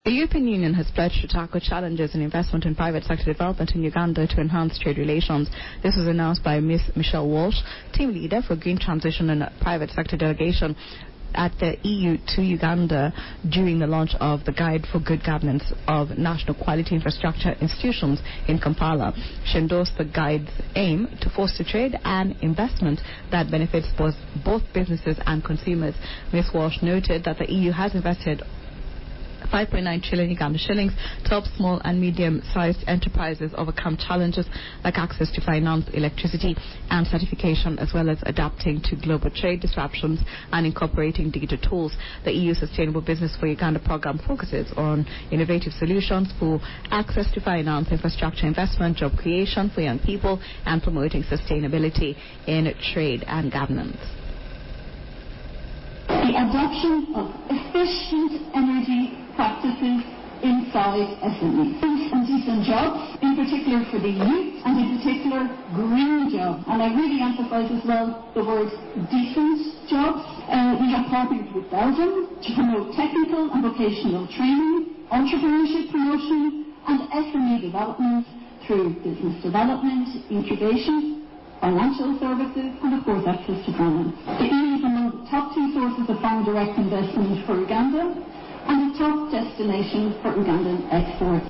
The European Union has pledged to tackle challenges in investment and private sector development in Uganda to enhance trade relations. This was announced by Ms. Michelle Walsh, team leader for Green Transition and Private Sector Delegation at the EU to Uganda during the launch of the Guide for Good Governance of National Quality Infrastructure Institutions in Kampala. She endorsed the guide's aim to foster trade and investment that benefits both businesses and consumers. Ms. Walsh noted that the EU has invested 5.9 trillion Uganda shillings to help small and medium-sized enterprises overcome challenges like access to finance, electricity, and certification, as well as adapting to global trade disruptions and incorporating digital tools. The EU Sustainable Business for Uganda program focuses on innovative solutions for access to finance, infrastructure investment, job creation for young people, and promoting sustainability in trade and governance. The adoption of efficient energy practices inside SMEs and decent jobs, in particular for the youth, and in particular green jobs. And I really emphasise as well the word decent jobs. We have partnered with Belgium to promote technical and vocational training, entrepreneurship promotion, and SME development through business development, incubation, financial services, and of course access to finance. The EU is among the top 2 sources of foreign direct investment for Uganda and a top destination for Ugandan exports.